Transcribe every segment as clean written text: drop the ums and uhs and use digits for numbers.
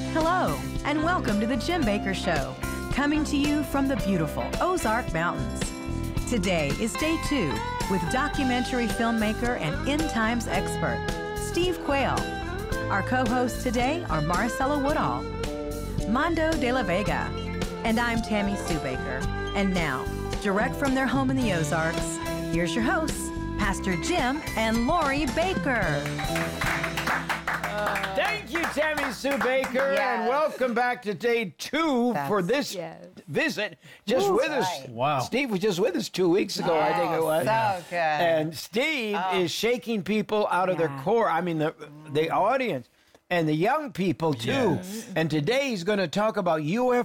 Hello, and welcome to the Jim Baker Show, coming to you from the beautiful Ozark Mountains. Today is day 2 with documentary filmmaker and end times expert, Steve Quayle. Our co-hosts today are Marcella Woodall, Mando de la Vega, and I'm Tammy Sue Baker. And now, direct from their home in the Ozarks, here's your hosts, Pastor Jim and Lori Baker. Thank you, Tammy Sue Baker, and welcome back to day 2 for this visit. Just with us. Wow. Steve was just with us 2 weeks ago, I think it was. So good. And Steve is shaking people out of their core. I mean, the audience. And the young people, too. Yes. And today he's going to talk about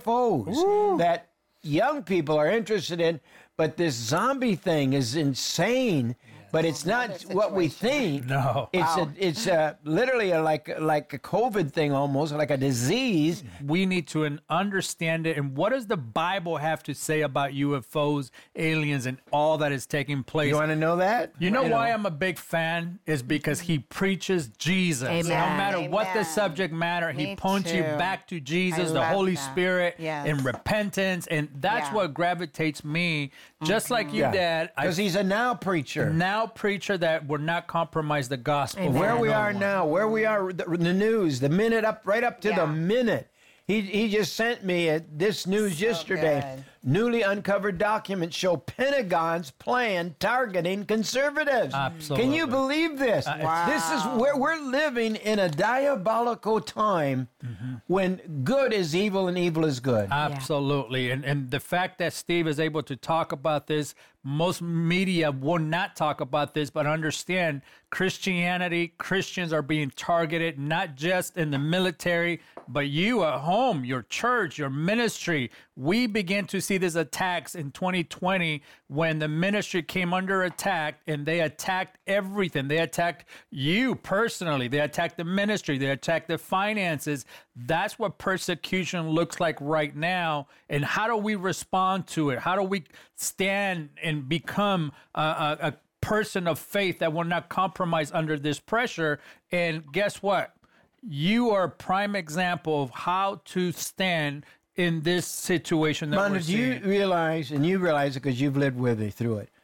UFOs that young people are interested in. But this zombie thing is insane. But it's not what we think. No. It's literally like a COVID thing almost, like a disease. We need to understand it. And what does the Bible have to say about UFOs, aliens, and all that is taking place? You want to know that? You know why I'm a big fan is because he preaches Jesus. Amen. No matter what the Amen. subject matter, he Me points you too. back to Jesus, I the love Holy that. Spirit, Yes. and repentance. And that's Yeah. what gravitates me, just like you, Dad. Because he's a now preacher. Now preacher that will not compromise the gospel. Amen. Where we No are one. now, where we are, the news, the minute up, right up to the minute. He just sent me this news yesterday. good. Newly uncovered documents show Pentagon's plan targeting conservatives. Absolutely. Can you believe this? This is where we're living in a diabolical time when good is evil and evil is good. Absolutely. And the fact that Steve is able to talk about this, most media will not talk about this, but understand Christianity, Christians are being targeted, not just in the military, but you at home, your church, your ministry. We began to see these attacks in 2020 when the ministry came under attack and they attacked everything. They attacked you personally. They attacked the ministry. They attacked the finances. That's what persecution looks like right now. And how do we respond to it? How do we stand and become a person of faith that will not compromise under this pressure? And guess what? You are a prime example of how to stand in this situation that Manda, we're do seeing. you realize, and you realize it because you've lived with me through it,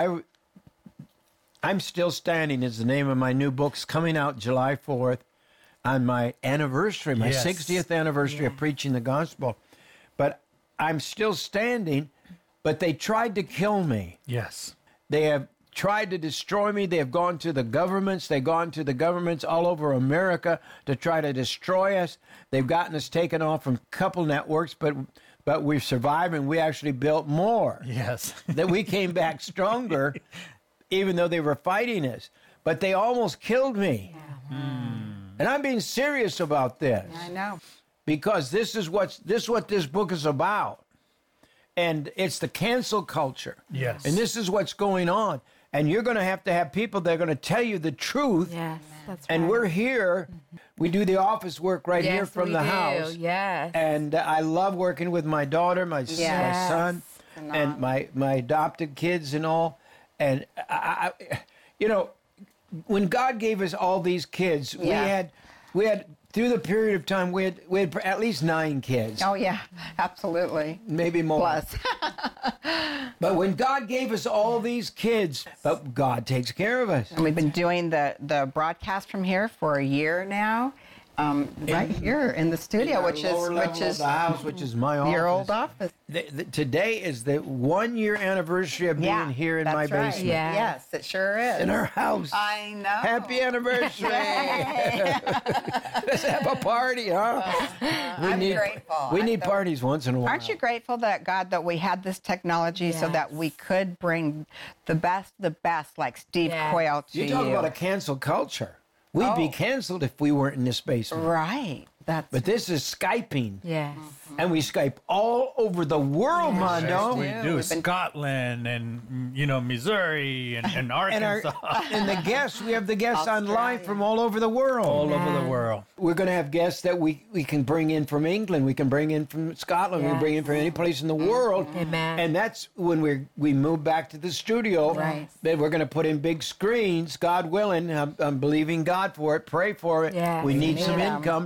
I'm Still Standing is the name of my new book. It's coming out July 4th on my anniversary, my Yes. 60th anniversary of preaching the gospel. But I'm still standing, but they tried to kill me. Yes. They have tried to destroy me. They have gone to the governments. They've gone to the governments all over America to try to destroy us. They've gotten us taken off from a couple networks, but we've survived, and we actually built more. Yes. That we came back stronger, even though they were fighting us. But they almost killed me. And I'm being serious about this. I know. Because this is what this book is about. And it's the cancel culture. Yes. And this is what's going on. And you're going to have people that are going to tell you the truth. Yes, that's And right. we're here. We do the office work right here from the house. Yes. And I love working with my daughter, my son, and my adopted kids and all. And, I when God gave us all these kids, we had through the period of time, we had at least 9 kids. Oh, yeah, absolutely. Maybe more. Plus. But when God gave us all these kids, but God takes care of us. And we've been doing the broadcast from here for a year now, right here in the studio, which is the house, which is my office. your old office. Today is the 1-year anniversary of being here in my that's right. basement. Yeah. Yes, it sure is. In our house. I know. Happy anniversary. Let's have a party, huh? I'm grateful. We need parties once in a while. Aren't you grateful that God that we had this technology so that we could bring the best like Steve Quayle to you? You talk about a cancel culture. We'd be canceled if we weren't in this basement. Right. But this is Skyping. Yes. And we Skype all over the world, Mondo. We do. Scotland and, Missouri and Arkansas. And the guests, we have the guests on live from all over the world. all over the world. We're going to have guests that we can bring in from England. We can bring in from Scotland. We can bring in from any place in the world. Amen. And that's when we move back to the studio. Right. Then we're going to put in big screens, God willing. I'm believing God for it. Pray for it. Yeah. We need some Amen. income to build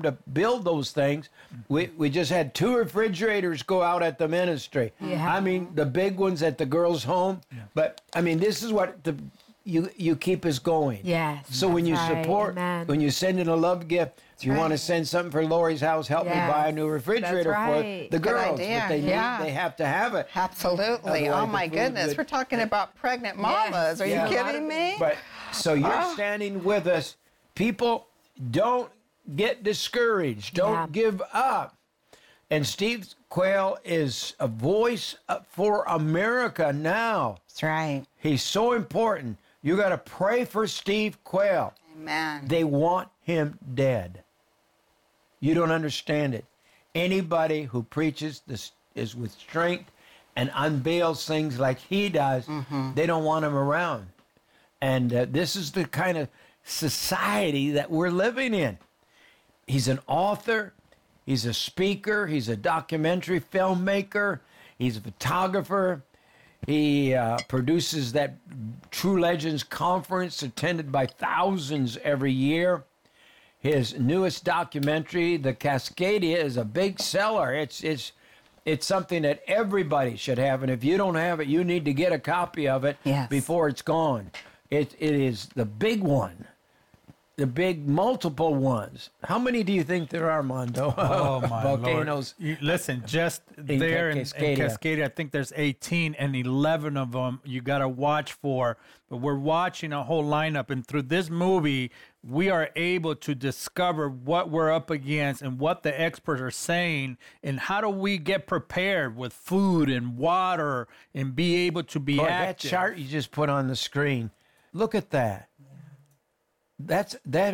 build those things. We just had 2 refrigerators go out at the ministry. Yeah. I mean, the big ones at the girls' home. Yeah. But I mean, this is what you keep us going. Yes. So when you right. support, Amen. when you send in a love gift, you want to send something for Lori's house, help me buy a new refrigerator right. for the girls. idea. But they have to have it. Absolutely. Otherwise Oh my the food goodness. would- We're talking about pregnant mamas. Are you kidding me? But so you're standing with us. People, don't get discouraged. Don't give up. And Steve Quayle is a voice for America now. That's right. He's so important. You got to pray for Steve Quayle. Amen. They want him dead. You don't understand it. Anybody who preaches this is with strength and unveils things like he does, they don't want him around. And this is the kind of society that we're living in. He's an author. He's a speaker. He's a documentary filmmaker. He's a photographer. He produces that True Legends conference attended by thousands every year. His newest documentary, The Cascadia, is a big seller. It's something that everybody should have, and if you don't have it, you need to get a copy of it before it's gone. It is the big one. The big multiple ones. How many do you think there are, Mondo? Oh, my volcanoes. Lord. Listen, just there in Cascadia, I think there's 18 and 11 of them you got to watch for. But we're watching a whole lineup. And through this movie, we are able to discover what we're up against and what the experts are saying. And how do we get prepared with food and water and be able to be active. That chart you just put on the screen, look at that. That's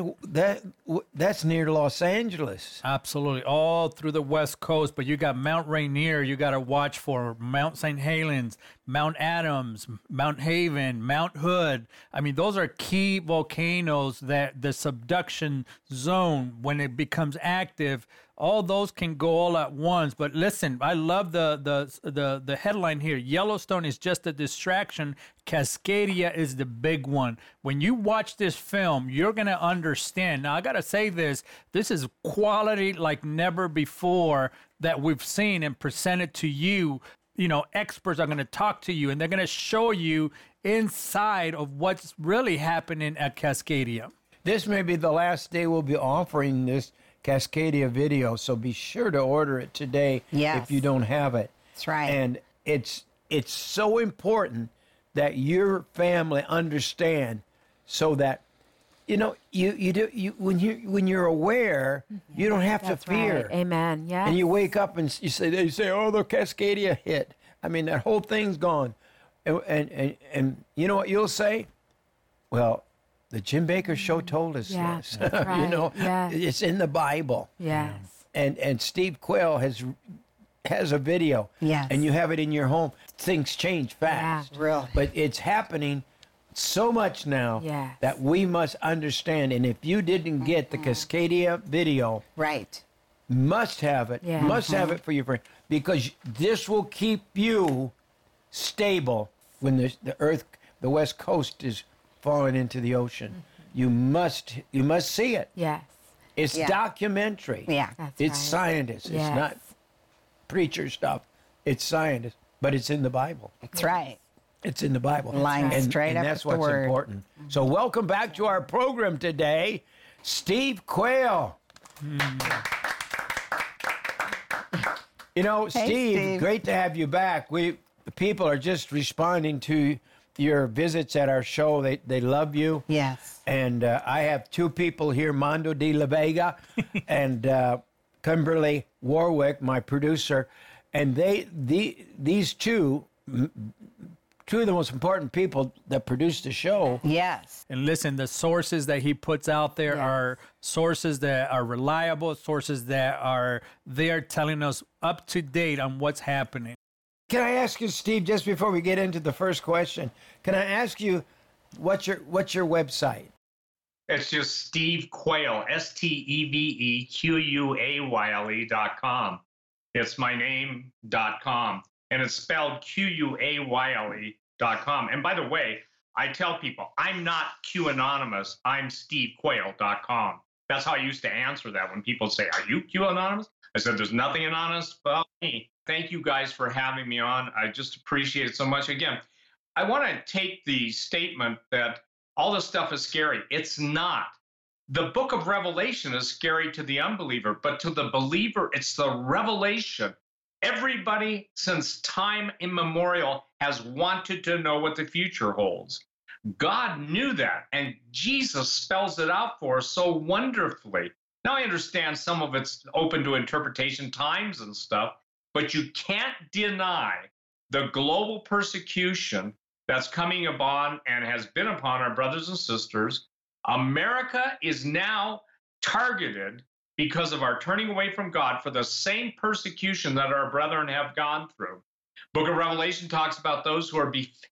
near Los Angeles. Absolutely, all through the West Coast. But you got Mount Rainier, you got to watch for Mount St. Helens, Mount Adams, Mount Haven, Mount Hood. I mean, those are key volcanoes that the subduction zone, when it becomes active, all those can go all at once. But listen, I love the headline here. Yellowstone is just a distraction. Cascadia is the big one. When you watch this film, you're going to understand. Now, I got to say this. This is quality like never before that we've seen and presented to you. You know, experts are going to talk to you, and they're going to show you inside of what's really happening at Cascadia. This may be the last day we'll be offering this Cascadia video, so be sure to order it today if you don't have it. That's right. And it's so important that your family understand, so that when you're aware, you don't have to fear. Right. Amen. Yeah. And you wake up and they say, oh, the Cascadia hit. I mean, that whole thing's gone. And you know what you'll say? Well, the Jim Bakker Show told us this. That's right. It's in the Bible. Yes. And Steve Quayle has a video. Yes. And you have it in your home. Things change fast. Yeah, really. But it's happening so much now that we must understand. And if you didn't get the Cascadia video, must have it. Yeah. Must have it for your friend, because this will keep you stable when the West Coast is falling into the ocean. You must see it. Yes. It's documentary. Yeah. That's it's right. scientists. Yes. It's not preacher stuff. It's scientists, but it's in the Bible. That's right. It's in the Bible. Line straight up and that's with the what's word. important. So welcome back to our program today, Steve Quayle. You know, Steve, great to have you back. People are just responding to your visits at our show. They love you. Yes. And I have 2 people here, Mondo de la Vega and Kimberly Warwick, my producer. And these two of the most important people that produce the show. Yes. And listen, the sources that he puts out there are sources that are reliable, sources that are there telling us up to date on what's happening. Can I ask you, Steve, just before we get into the first question, can I ask you what's your website? It's just Steve Quayle, SteveQuayle.com. It's my name.com. And it's spelled QUAYLE.com. And by the way, I tell people, I'm not QAnonymous. I'm SteveQuayle.com. That's how I used to answer that when people say, "Are you QAnonymous?" I said, "There's nothing anonymous about me." Thank you guys for having me on. I just appreciate it so much. Again, I want to take the statement that all this stuff is scary. It's not. The book of Revelation is scary to the unbeliever, but to the believer, it's the revelation. Everybody since time immemorial has wanted to know what the future holds. God knew that, and Jesus spells it out for us so wonderfully. Now, I understand some of it's open to interpretation, times and stuff, but you can't deny the global persecution that's coming upon and has been upon our brothers and sisters. America is now targeted because of our turning away from God for the same persecution that our brethren have gone through. Book of Revelation talks about those who are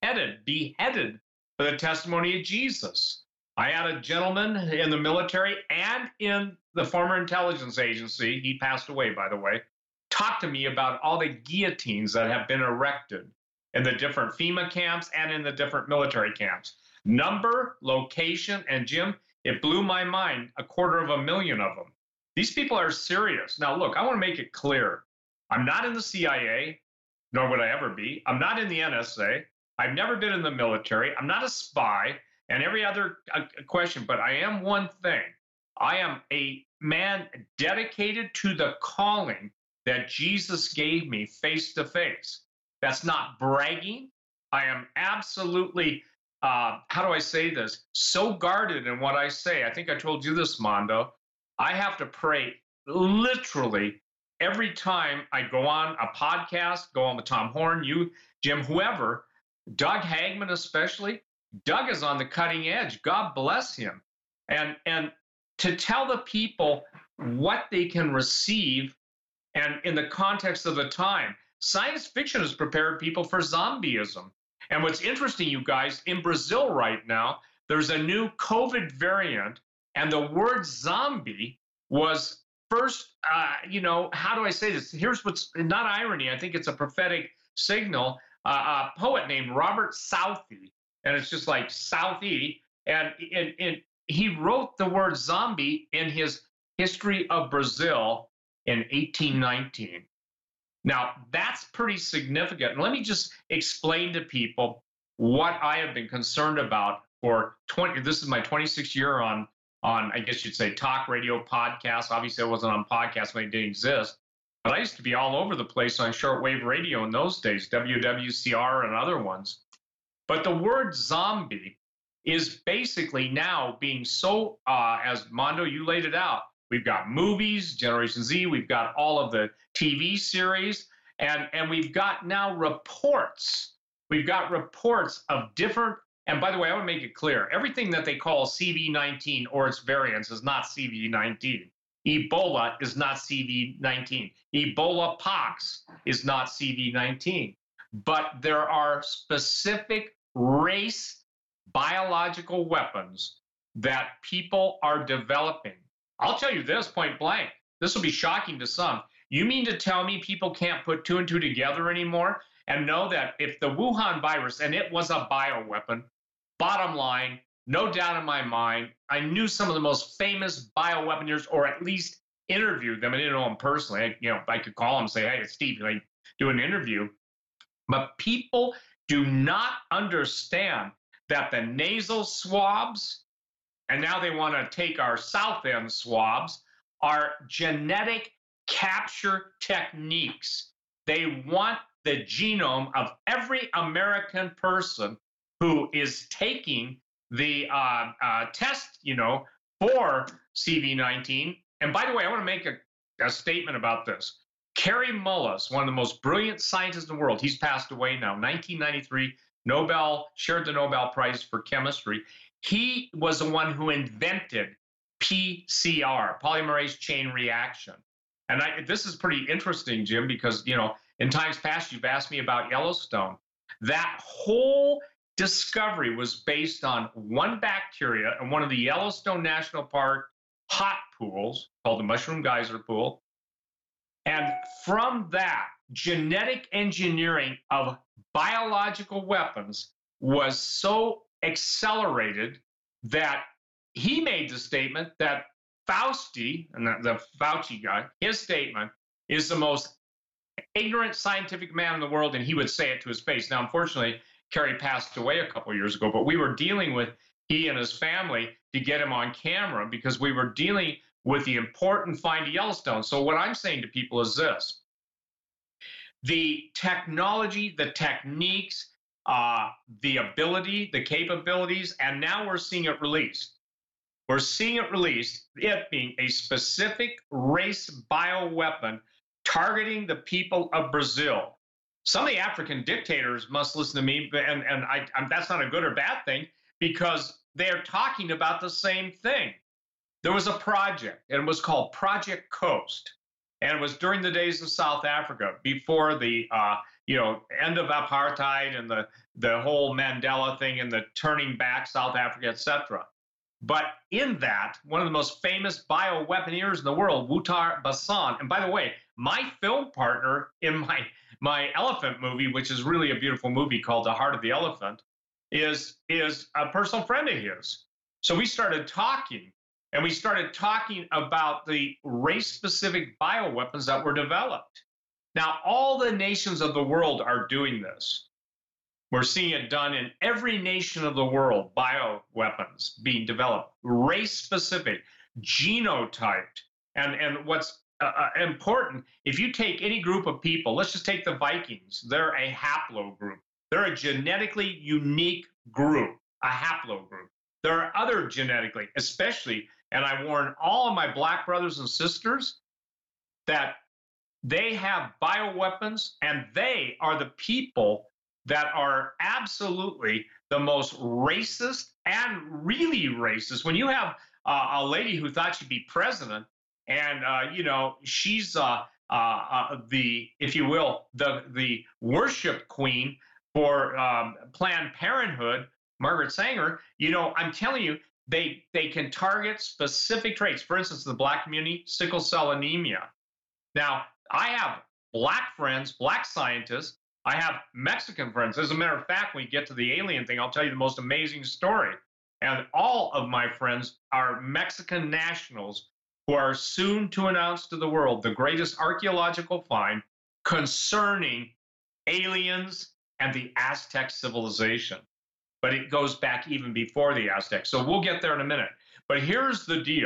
beheaded for the testimony of Jesus. I had a gentleman in the military and in the former intelligence agency, he passed away, by the way, talk to me about all the guillotines that have been erected in the different FEMA camps and in the different military camps. Number, location, and Jim, it blew my mind, 250,000 of them. These people are serious. Now, look, I want to make it clear. I'm not in the CIA, nor would I ever be. I'm not in the NSA. I've never been in the military. I'm not a spy, and every other question, but I am one thing. I am a man dedicated to the calling that Jesus gave me face to face. That's not bragging. I am absolutely, how do I say this? So guarded in what I say. I think I told you this, Mondo. I have to pray literally every time I go on a podcast, go on with Tom Horn, you, Jim, whoever, Doug Hagman especially. Doug is on the cutting edge. God bless him. And to tell the people what they can receive and in the context of the time. Science fiction has prepared people for zombieism. And what's interesting, you guys, in Brazil right now, there's a new COVID variant, and the word zombie was first, how do I say this? Here's what's not irony. I think it's a prophetic signal. A poet named Robert Southey, and it's just like Southey, and he wrote the word zombie in his History of Brazil in 1819. Now, that's pretty significant. And let me just explain to people what I have been concerned about for this is my 26th year on, I guess you'd say, talk radio, podcast. Obviously, I wasn't on podcasts when it didn't exist. But I used to be all over the place on shortwave radio in those days, WWCR and other ones. But the word zombie is basically now being so, as Mondo, you laid it out, we've got movies, Generation Z, we've got all of the TV series, and we've got now reports. We've got reports of different, and by the way, I want to make it clear, everything that they call CV-19 or its variants is not CV-19. Ebola is not CV-19. Ebola pox is not CV-19. But there are specific race biological weapons that people are developing. I'll tell you this point blank. This will be shocking to some. You mean to tell me people can't put two and two together anymore and know that if the Wuhan virus, and it was a bioweapon, bottom line, no doubt in my mind, I knew some of the most famous bioweaponeers, or at least interviewed them. I didn't know them personally. I could call them and say, "Hey, it's Steve, can I do an interview?" But people do not understand that the nasal swabs, and now they want to take our south end swabs, are genetic capture techniques. They want the genome of every American person who is taking the test, for CV-19. And by the way, I want to make a statement about this. Kary Mullis, one of the most brilliant scientists in the world, he's passed away now, 1993, shared the Nobel Prize for chemistry. He was the one who invented PCR, polymerase chain reaction. And this is pretty interesting, Jim, because, in times past, you've asked me about Yellowstone. That whole discovery was based on one bacteria in one of the Yellowstone National Park hot pools called the Mushroom Geyser Pool. And from that, genetic engineering of biological weapons was so accelerated that he made the statement that Fauci, and the Fauci guy, his statement is the most ignorant scientific man in the world, and he would say it to his face. Now, unfortunately, Kerry passed away a couple of years ago, but we were dealing with he and his family to get him on camera because we were dealing with the important find of Yellowstone. So what I'm saying to people is this. The technology, the techniques, the ability, the capabilities, and now we're seeing it released. We're seeing it released, it being a specific race bioweapon targeting the people of Brazil. Some of the African dictators must listen to me, and that's not a good or bad thing, because they're talking about the same thing. There was a project, and it was called Project Coast, and it was during the days of South Africa, before the end of apartheid and the whole Mandela thing and the turning back South Africa, etc. But in that, one of the most famous bioweaponeers in the world, Wouter Basson, and by the way, my film partner in my elephant movie, which is really a beautiful movie called The Heart of the Elephant, is a personal friend of his. So we started talking, and we started talking about the race-specific bioweapons that were developed. Now, all the nations of the world are doing this. We're seeing it done in every nation of the world, bioweapons being developed, race-specific, genotyped. And what's important, if you take any group of people, let's just take the Vikings, they're a haplogroup. They're a genetically unique group, a haplogroup. There are other genetically, especially, and I warn all of my black brothers and sisters that they have bioweapons, and they are the people that are absolutely the most racist and really racist. When you have a lady who thought she'd be president, and she's the, if you will, the worship queen for Planned Parenthood, Margaret Sanger. I'm telling you, they can target specific traits. For instance, the black community, sickle cell anemia. Now, I have black friends, black scientists. I have Mexican friends. As a matter of fact, when we get to the alien thing, I'll tell you the most amazing story. And all of my friends are Mexican nationals who are soon to announce to the world the greatest archaeological find concerning aliens and the Aztec civilization. But it goes back even before the Aztecs. So we'll get there in a minute. But here's the deal.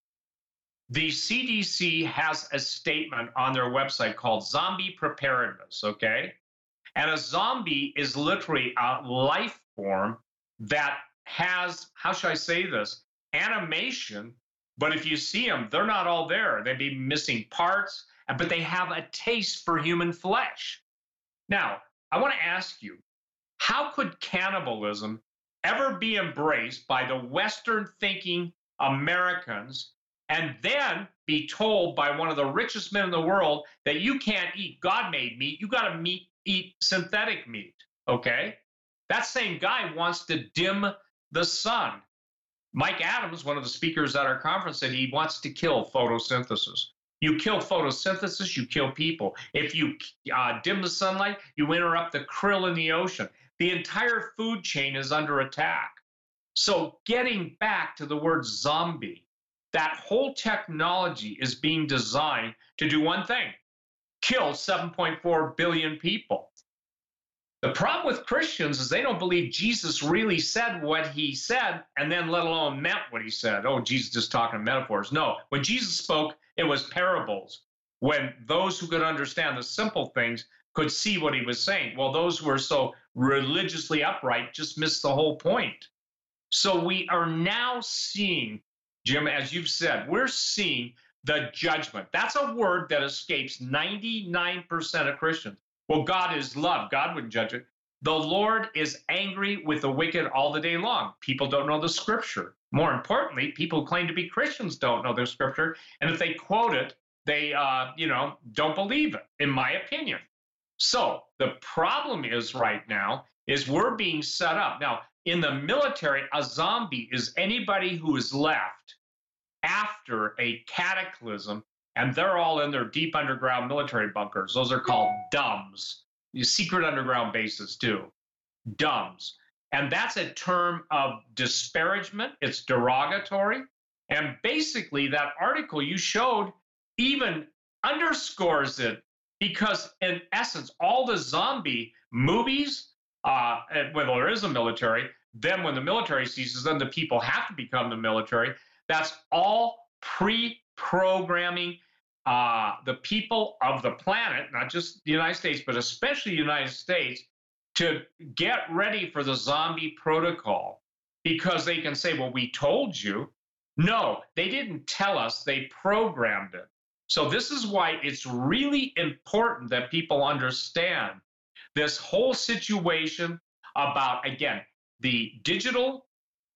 The CDC has a statement on their website called Zombie Preparedness, okay? And a zombie is literally a life form that has, how should I say this, animation, but if you see them, they're not all there. They'd be missing parts, but they have a taste for human flesh. Now, I want to ask you, how could cannibalism ever be embraced by the Western thinking Americans and then be told by one of the richest men in the world that you can't eat God-made meat, you got to eat synthetic meat, okay? That same guy wants to dim the sun. Mike Adams, one of the speakers at our conference, said he wants to kill photosynthesis. You kill photosynthesis, you kill people. If you dim the sunlight, you interrupt the krill in the ocean. The entire food chain is under attack. So getting back to the word zombie, that whole technology is being designed to do one thing: kill 7.4 billion people. The problem with Christians is they don't believe Jesus really said what he said, and then let alone meant what he said. Oh, Jesus just talking metaphors. No, when Jesus spoke, it was parables. When those who could understand the simple things could see what he was saying. Well, those who are so religiously upright just missed the whole point. So we are now seeing, Jim, as you've said, we're seeing the judgment. That's a word that escapes 99% of Christians. Well, God is love. God wouldn't judge it. The Lord is angry with the wicked all the day long. People don't know the scripture. More importantly, people who claim to be Christians don't know their scripture. And if they quote it, they, don't believe it, in my opinion. So the problem is right now is we're being set up. Now, in the military, a zombie is anybody who is left after a cataclysm, and they're all in their deep underground military bunkers. Those are called DUMBs, secret underground bases too, DUMBs. And that's a term of disparagement. It's derogatory. And basically, that article you showed even underscores it, because in essence, all the zombie movies, when there is a military, then when the military ceases, then the people have to become the military. That's all pre-programming the people of the planet, not just the United States, but especially the United States, to get ready for the zombie protocol, because they can say, well, we told you. No, they didn't tell us, they programmed it. So this is why it's really important that people understand this whole situation about, again, the digital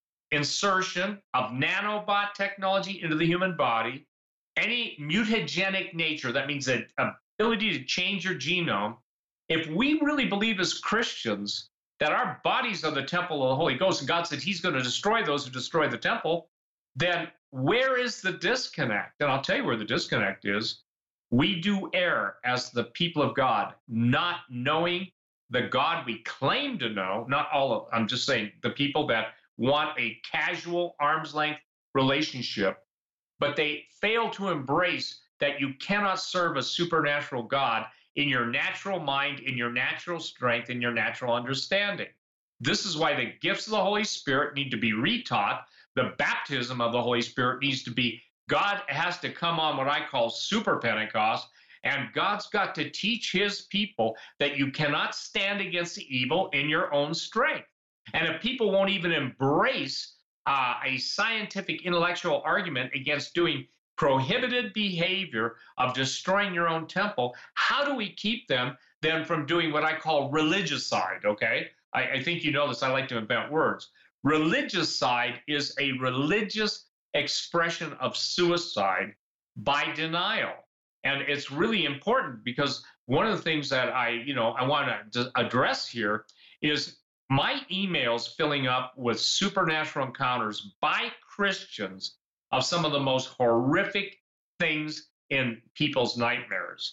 insertion of nanobot technology into the human body, any mutagenic nature, that means the ability to change your genome. If we really believe as Christians that our bodies are the temple of the Holy Ghost, and God said he's going to destroy those who destroy the temple, then where is the disconnect? And I'll tell you where the disconnect is. We do err as the people of God, not knowing the God we claim to know, not all of, I'm just saying the people that want a casual arm's length relationship, but they fail to embrace that you cannot serve a supernatural God in your natural mind, in your natural strength, in your natural understanding. This is why the gifts of the Holy Spirit need to be retaught. The baptism of the Holy Spirit needs to be, God has to come on what I call super Pentecost, and God's got to teach his people that you cannot stand against the evil in your own strength. And if people won't even embrace a scientific intellectual argument against doing prohibited behavior of destroying your own temple, how do we keep them then from doing what I call religicide, okay? I think you know this, I like to invent words. Religicide is a religious expression of suicide by denial. And it's really important, because one of the things that I want to address here is my emails filling up with supernatural encounters by Christians of some of the most horrific things in people's nightmares.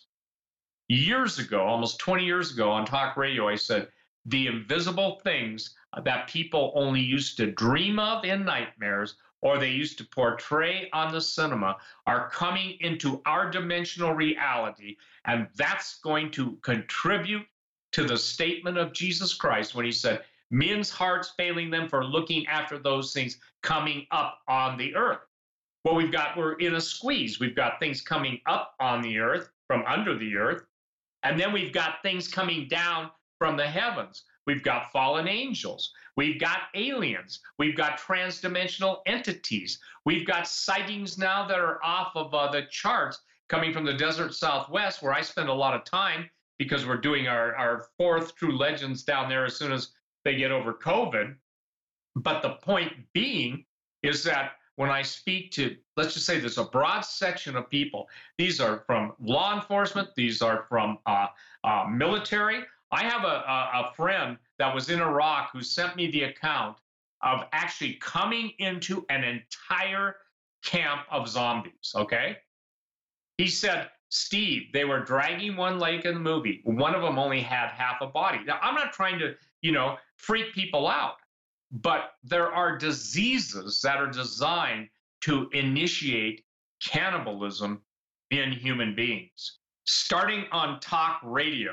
Years ago, almost 20 years ago on talk radio, I said, the invisible things that people only used to dream of in nightmares, or they used to portray on the cinema, are coming into our dimensional reality. And that's going to contribute to the statement of Jesus Christ when he said, men's hearts failing them for looking after those things coming up on the earth. Well, we're in a squeeze. We've got things coming up on the earth from under the earth, and then we've got things coming down from the heavens. We've got fallen angels. We've got aliens. We've got transdimensional entities. We've got sightings now that are off of the charts coming from the desert Southwest, where I spend a lot of time because we're doing our fourth True Legends down there as soon as they get over COVID. But the point being is that when I speak to, let's just say there's a broad section of people, these are from law enforcement, these are from military. I have a friend that was in Iraq who sent me the account of actually coming into an entire camp of zombies, okay? He said, Steve, they were dragging one leg in the movie. One of them only had half a body. Now, I'm not trying to, freak people out, but there are diseases that are designed to initiate cannibalism in human beings. Starting on talk radio,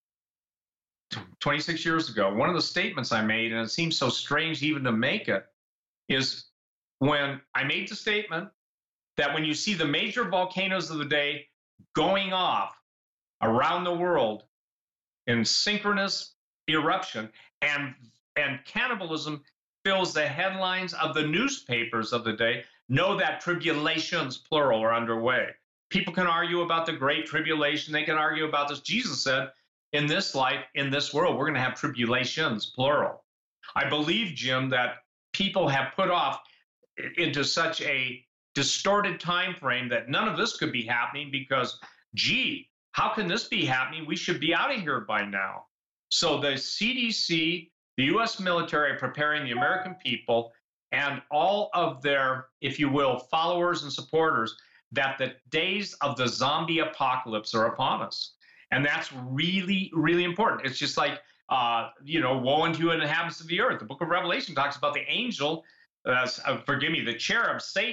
26 years ago, one of the statements I made, and it seems so strange even to make it, is when I made the statement that when you see the major volcanoes of the day going off around the world in synchronous eruption, and cannibalism fills the headlines of the newspapers of the day, know that tribulations, plural, are underway. People can argue about the Great Tribulation. They can argue about this. Jesus said, in this life, in this world, we're going to have tribulations, plural. I believe, Jim, that people have put off into such a distorted time frame that none of this could be happening because, gee, how can this be happening? We should be out of here by now. So the CDC, the U.S. military are preparing the American people and all of their, if you will, followers and supporters that the days of the zombie apocalypse are upon us. And that's really, really important. It's just like, woe unto you and the inhabitants of the earth. The book of Revelation talks about the angel, the cherub, Satan,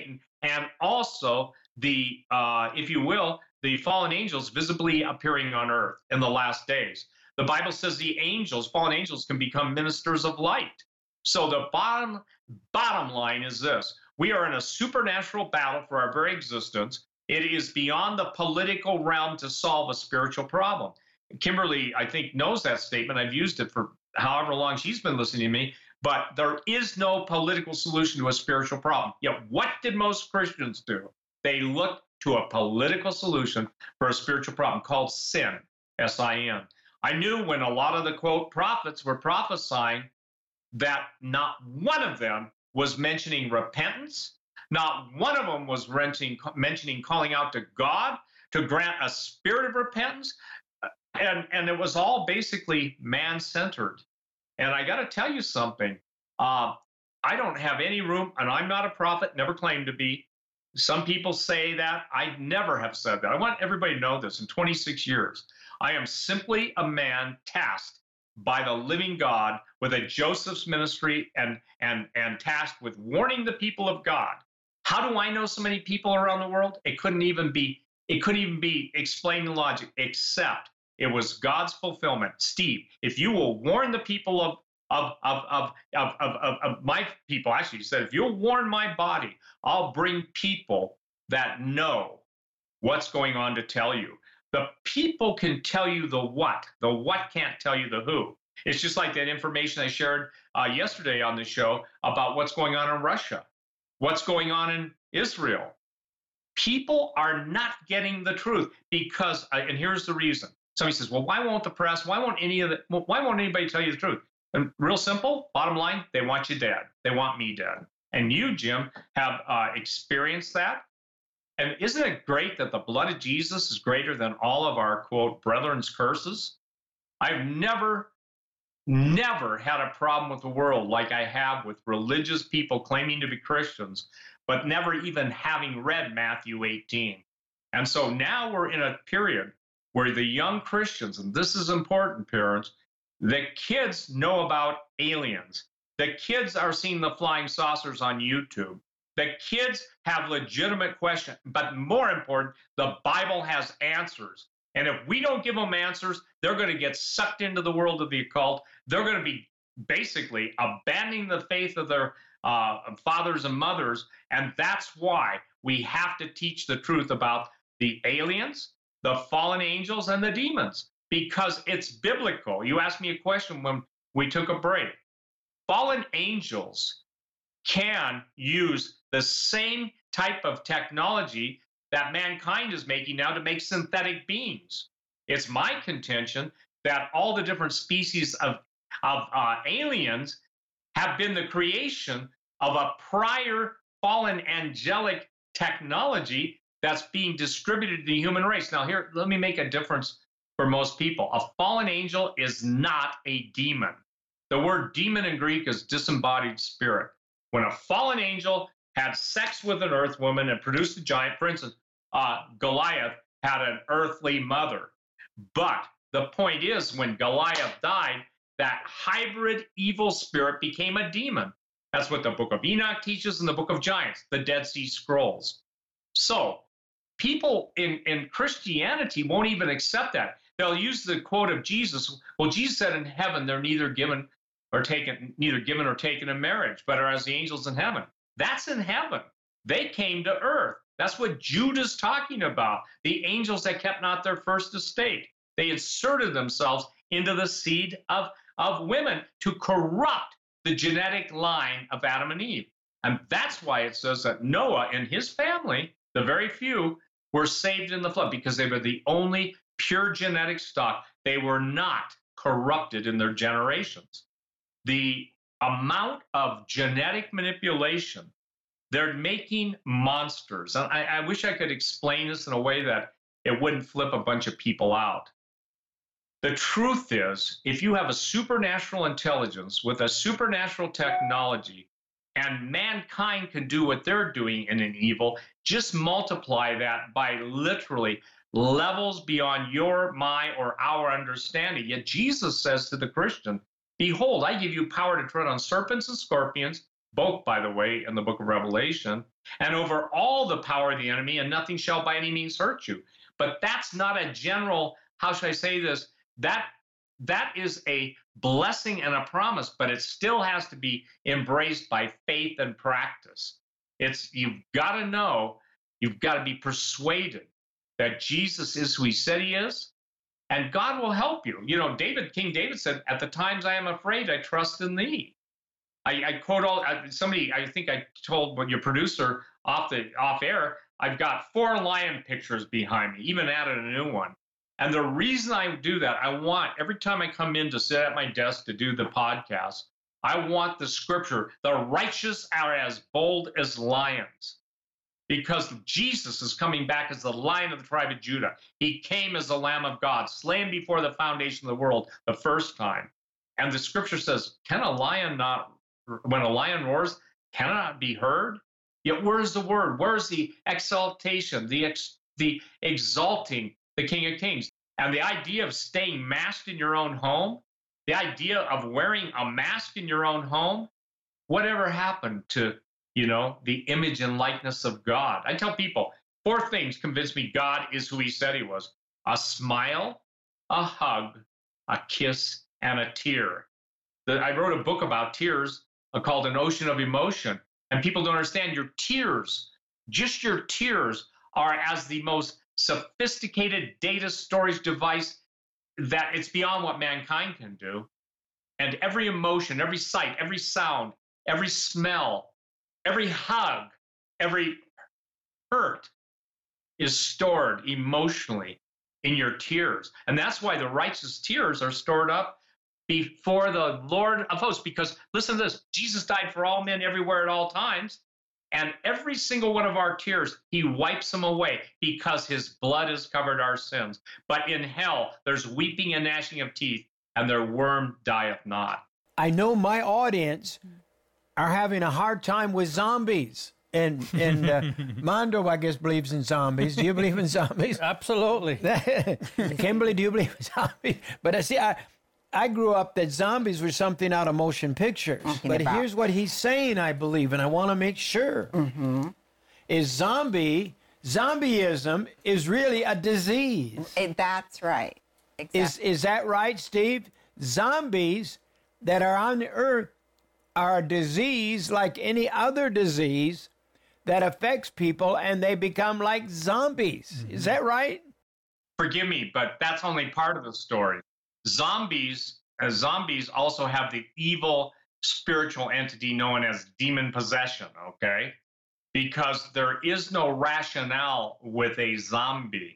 and also the, if you will, the fallen angels visibly appearing on earth in the last days. The Bible says the angels, fallen angels, can become ministers of light. So the bottom line is this: we are in a supernatural battle for our very existence. It is beyond the political realm to solve a spiritual problem. Kimberly, I think, knows that statement. I've used it for however long she's been listening to me. But there is no political solution to a spiritual problem. Yet what did most Christians do? They looked to a political solution for a spiritual problem called sin, S-I-N. I knew when a lot of the, quote, prophets were prophesying that not one of them was mentioning repentance. Not one of them was mentioning calling out to God to grant a spirit of repentance. And it was all basically man-centered. And I got to tell you something. I don't have any room, and I'm not a prophet, never claimed to be. Some people say that. I never have said that. I want everybody to know this. In 26 years, I am simply a man tasked by the living God with a Joseph's ministry and tasked with warning the people of God. How do I know so many people around the world? It couldn't even be explained in logic, except it was God's fulfillment. Steve, if you will warn the people of my people, actually he said, if you'll warn my body, I'll bring people that know what's going on to tell you. The people can tell you the what can't tell you the who. It's just like that information I shared yesterday on the show about what's going on in Russia, what's going on in Israel. People are not getting the truth because, and here's the reason. Somebody says, well, why won't the press, why won't anybody tell you the truth? And real simple, bottom line, they want you dead. They want me dead. And you, Jim, have experienced that. And isn't it great that the blood of Jesus is greater than all of our, quote, brethren's curses? I've never had a problem with the world like I have with religious people claiming to be Christians, but never even having read Matthew 18. And so now we're in a period where the young Christians, and this is important, parents, the kids know about aliens. The kids are seeing the flying saucers on YouTube. The kids have legitimate questions, but more important, the Bible has answers. And if we don't give them answers, they're going to get sucked into the world of the occult. They're going to be basically abandoning the faith of their fathers and mothers. And that's why we have to teach the truth about the aliens, the fallen angels, and the demons, because it's biblical. You asked me a question when we took a break. Fallen angels can use the same type of technology that mankind is making now to make synthetic beings. It's my contention that all the different species of aliens have been the creation of a prior fallen angelic technology that's being distributed to the human race. Now here, let me make a difference for most people. A fallen angel is not a demon. The word demon in Greek is disembodied spirit. When a fallen angel had sex with an earth woman and produced a giant, for instance, Goliath had an earthly mother. But the point is, when Goliath died, that hybrid evil spirit became a demon. That's what the book of Enoch teaches in the book of Giants, the Dead Sea Scrolls. So people in Christianity won't even accept that. They'll use the quote of Jesus. Well, Jesus said in heaven, they're neither given or taken in marriage, but are as the angels in heaven. That's in heaven. They came to earth. That's what Jude is talking about. The angels that kept not their first estate. They inserted themselves into the seed of women to corrupt the genetic line of Adam and Eve. And that's why it says that Noah and his family, the very few, were saved in the flood because they were the only pure genetic stock. They were not corrupted in their generations. The amount of genetic manipulation, they're making monsters. And I wish I could explain this in a way that it wouldn't flip a bunch of people out. The truth is, if you have a supernatural intelligence with a supernatural technology, and mankind can do what they're doing in an evil, just multiply that by literally levels beyond your, my, or our understanding. Yet Jesus says to the Christian, behold, I give you power to tread on serpents and scorpions, both, by the way, in the book of Revelation, and over all the power of the enemy, and nothing shall by any means hurt you. But that's not a general, how should I say this? That is a blessing and a promise, but it still has to be embraced by faith and practice. You've got to know, you've got to be persuaded that Jesus is who he said he is, and God will help you. You know, King David said, "At the times I am afraid, I trust in thee." I quote somebody, I think I told your producer off air, I've got 4 lion pictures behind me, even added a new one. And the reason I do that, I want, every time I come in to sit at my desk to do the podcast, I want the scripture, the righteous are as bold as lions. Because Jesus is coming back as the Lion of the tribe of Judah. He came as the Lamb of God, slain before the foundation of the world the first time. And the scripture says, can a lion not, when a lion roars, cannot be heard? Yet where's the word? Where's the exaltation, the exalting the King of Kings? And the idea of staying masked in your own home, the idea of wearing a mask in your own home, whatever happened to, the image and likeness of God? I tell people, 4 things convince me God is who he said he was: a smile, a hug, a kiss, and a tear. I wrote a book about tears called An Ocean of Emotion. And people don't understand, your tears, just your tears, are as the most sophisticated data storage device that it's beyond what mankind can do. And every emotion, every sight, every sound, every smell, every hug, every hurt is stored emotionally in your tears. And that's why the righteous tears are stored up before the Lord of hosts. Because listen to this, Jesus died for all men everywhere at all times. And every single one of our tears, he wipes them away because his blood has covered our sins. But in hell, there's weeping and gnashing of teeth, and their worm dieth not. I know my audience are having a hard time with zombies. And Mondo, I guess, believes in zombies. Do you believe in zombies? Absolutely. Kimberly, do you believe in zombies? But I grew up that zombies were something out of motion pictures. But here's what he's saying, I believe, and I want to make sure, is zombieism is really a disease. That's right. Exactly. Is that right, Steve? Zombies that are on the earth are a disease like any other disease that affects people, and they become like zombies. Is that right? Forgive me, but that's only part of the story. Zombies also have the evil spiritual entity known as demon possession, okay? Because there is no rationale with a zombie.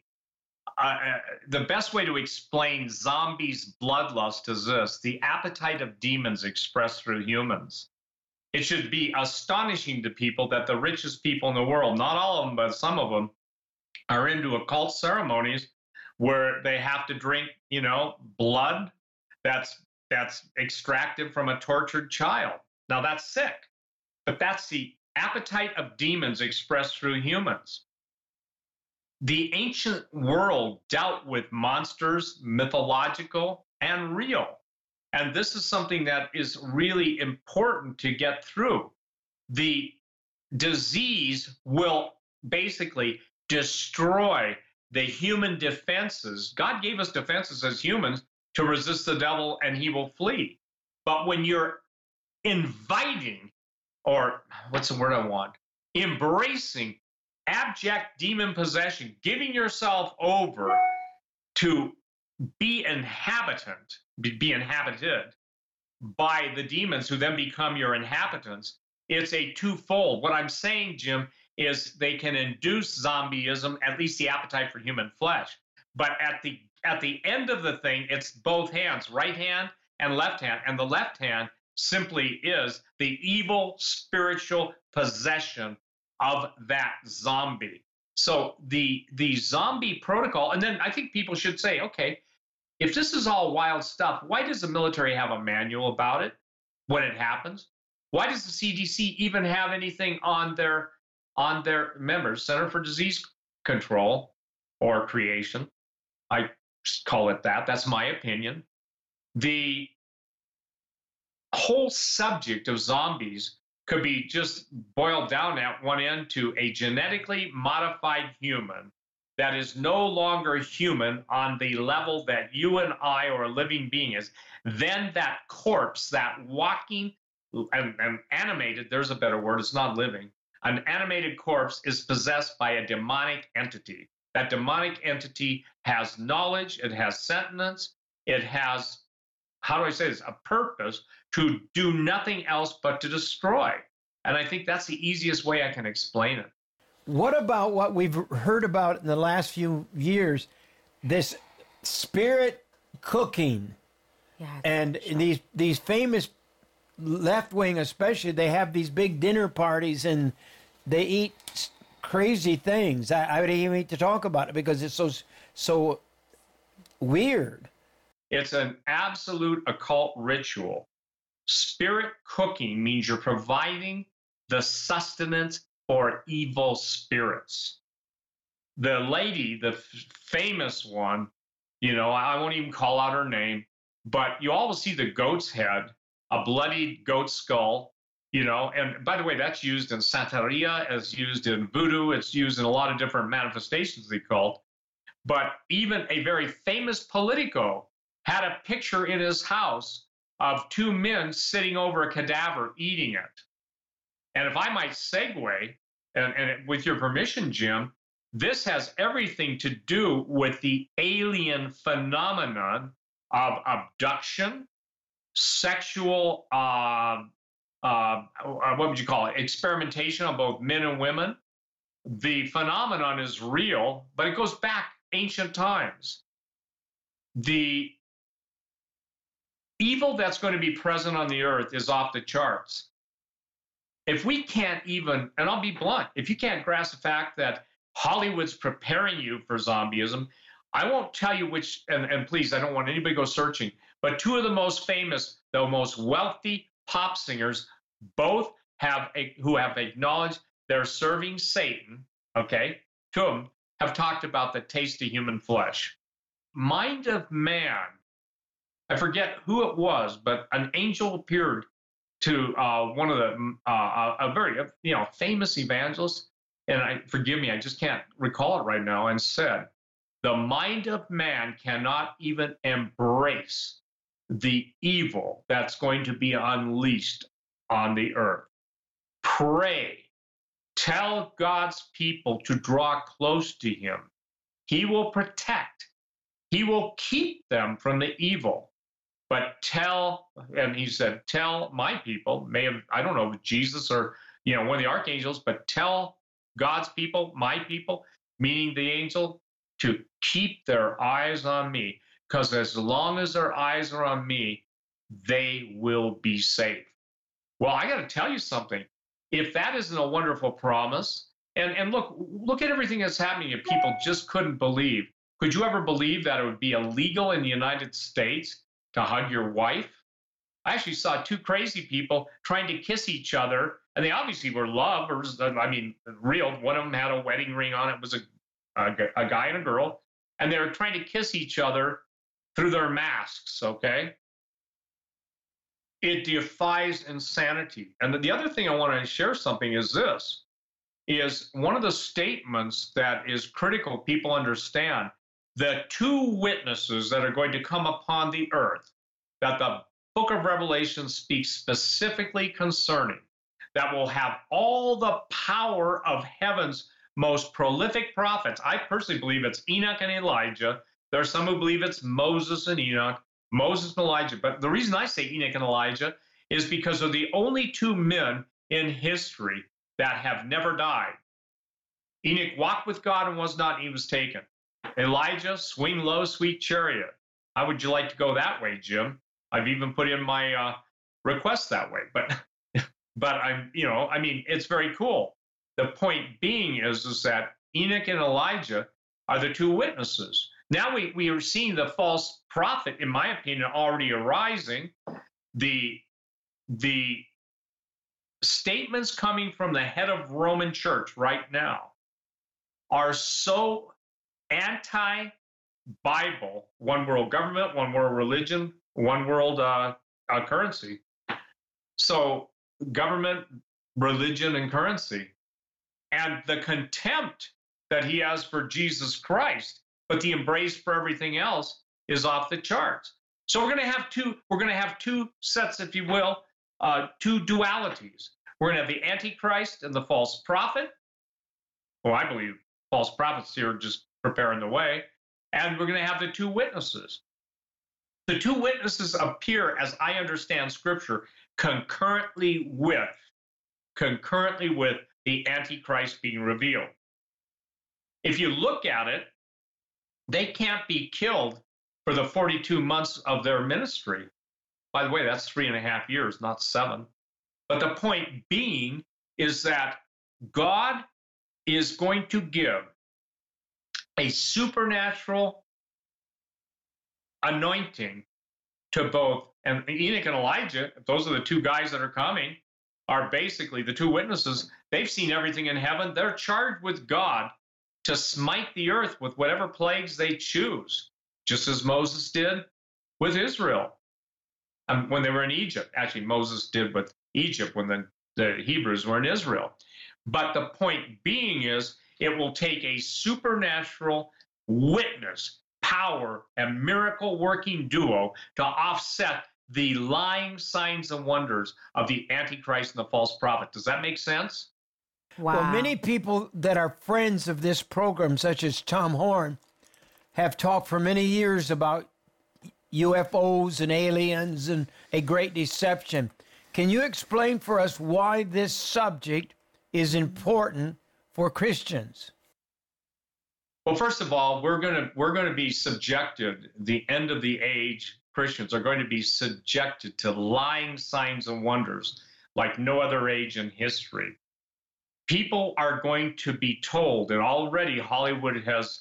The best way to explain zombies' bloodlust is this: the appetite of demons expressed through humans. It should be astonishing to people that the richest people in the world, not all of them, but some of them, are into occult ceremonies where they have to drink, blood that's extracted from a tortured child. Now that's sick, but that's the appetite of demons expressed through humans. The ancient world dealt with monsters, mythological and real. And this is something that is really important to get through. The disease will basically destroy the human defenses. God gave us defenses as humans to resist the devil and he will flee. But when you're inviting, or what's the word I want? Embracing abject demon possession, giving yourself over to be inhabited by the demons who then become your inhabitants, it's a twofold. What I'm saying, Jim, is they can induce zombieism, at least the appetite for human flesh. But at the end of the thing, it's both hands, right hand and left hand. And the left hand simply is the evil spiritual possession of that zombie. So the zombie protocol, and then I think people should say, okay, if this is all wild stuff, why does the military have a manual about it when it happens? Why does the CDC even have anything on their members, Center for Disease Control or Creation? I call it that. That's my opinion. The whole subject of zombies could be just boiled down at one end to a genetically modified human that is no longer human on the level that you and I or a living being is, then that corpse, that walking and animated, there's a better word, it's not living, an animated corpse is possessed by a demonic entity. That demonic entity has knowledge, it has sentience, it has, how do I say this, a purpose to do nothing else but to destroy. And I think that's the easiest way I can explain it. What about what we've heard about in the last few years, this spirit cooking? Yeah, and these famous left wing, especially, they have these big dinner parties and they eat crazy things. I would even hate to talk about it because it's so weird. It's an absolute occult ritual. Spirit cooking means you're providing the sustenance for evil spirits. The lady, the famous one, I won't even call out her name, but you always see the goat's head, a bloodied goat skull, and by the way, that's used in Santeria, it's used in voodoo, it's used in a lot of different manifestations of the occult. But even a very famous Politico had a picture in his house of two men sitting over a cadaver eating it. And if I might segue, and with your permission, Jim, this has everything to do with the alien phenomenon of abduction, sexual, what would you call it, experimentation on both men and women. The phenomenon is real, but it goes back ancient times. The evil that's going to be present on the earth is off the charts. If we can't even, and I'll be blunt, if you can't grasp the fact that Hollywood's preparing you for zombieism, I won't tell you which, and please, I don't want anybody to go searching, but two of the most famous, the most wealthy pop singers, both who have acknowledged they're serving Satan, okay, two of them have talked about the taste of human flesh. Mind of Man, I forget who it was, but an angel appeared to one of the a very famous evangelist, and forgive me, I just can't recall it right now, and said, the mind of man cannot even embrace the evil that's going to be unleashed on the earth. Pray, tell God's people to draw close to him. He will protect, he will keep them from the evil. But and he said, tell my people, I don't know if Jesus or, one of the archangels, but tell God's people, my people, meaning the angel, to keep their eyes on me. Because as long as their eyes are on me, they will be safe. Well, I got to tell you something. If that isn't a wonderful promise, and look at everything that's happening and people just couldn't believe. Could you ever believe that it would be illegal in the United States to hug your wife? I actually saw two crazy people trying to kiss each other, and they obviously were lovers. I mean, real. One of them had a wedding ring on. It was a guy and a girl, and they were trying to kiss each other through their masks, okay? It defies insanity. And the other thing I want to share something is this, is one of the statements that is critical people understand, the two witnesses that are going to come upon the earth, that the book of Revelation speaks specifically concerning, that will have all the power of heaven's most prolific prophets. I personally believe it's Enoch and Elijah. There are some who believe it's Moses and Enoch, Moses and Elijah. But the reason I say Enoch and Elijah is because they're the only two men in history that have never died. Enoch walked with God and was not, and he was taken. Elijah, swing low, sweet chariot. How would you like to go that way, Jim? I've even put in my request that way. But it's very cool. The point being is that Enoch and Elijah are the two witnesses. Now we are seeing the false prophet, in my opinion, already arising. The statements coming from the head of Roman Church right now are so anti-Bible, one world government, one world religion, one world currency. So government religion and currency, and the contempt that he has for Jesus Christ, but the embrace for everything else is off the charts. So we're going to have two sets, if you will, two dualities. We're going to have the Antichrist and the false prophet. Well, I believe false prophets here are just preparing the way. And we're going to have the two witnesses. The two witnesses appear, as I understand Scripture, concurrently with the Antichrist being revealed. If you look at it, they can't be killed for the 42 months of their ministry. By the way, that's 3.5 years, not 7. But the point being is that God is going to give a supernatural anointing to both, and Enoch and Elijah, those are the two guys that are coming, are basically the two witnesses. They've seen everything in heaven. They're charged with God to smite the earth with whatever plagues they choose, just as Moses did with Israel when they were in Egypt. Actually, Moses did with Egypt when the Hebrews were in Israel. But the point being is, it will take a supernatural witness, power, and miracle working duo to offset the lying signs and wonders of the Antichrist and the false prophet. Does that make sense? Wow. Well, many people that are friends of this program, such as Tom Horn, have talked for many years about UFOs and aliens and a great deception. Can you explain for us why this subject is important for Christians? Well, first of all, we're going to be subjected. The end of the age Christians are going to be subjected to lying signs and wonders like no other age in history. People are going to be told, and already Hollywood has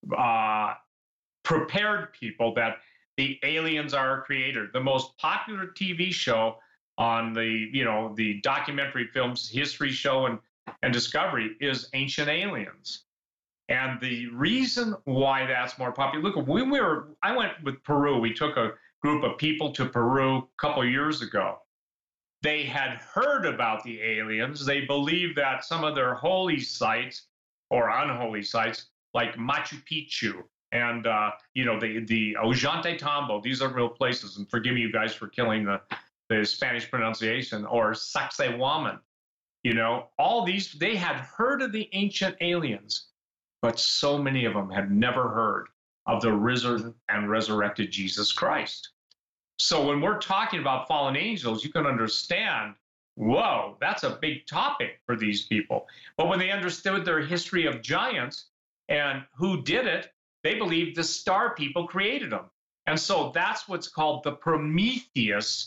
prepared people that the aliens are our creator. The most popular TV show on the documentary films, History Show and Discovery is Ancient Aliens. And the reason why that's more popular, look, I went with Peru. We took a group of people to Peru a couple of years ago. They had heard about the aliens. They believed that some of their holy sites or unholy sites, like Machu Picchu and the Ollantaytambo, these are real places. And forgive me, you guys, for killing the Spanish pronunciation, or Sacsayhuaman. All these, they had heard of the ancient aliens, but so many of them had never heard of the risen and resurrected Jesus Christ. So when we're talking about fallen angels, you can understand, whoa, that's a big topic for these people. But when they understood their history of giants and who did it, they believed the star people created them. And so that's what's called the Prometheus,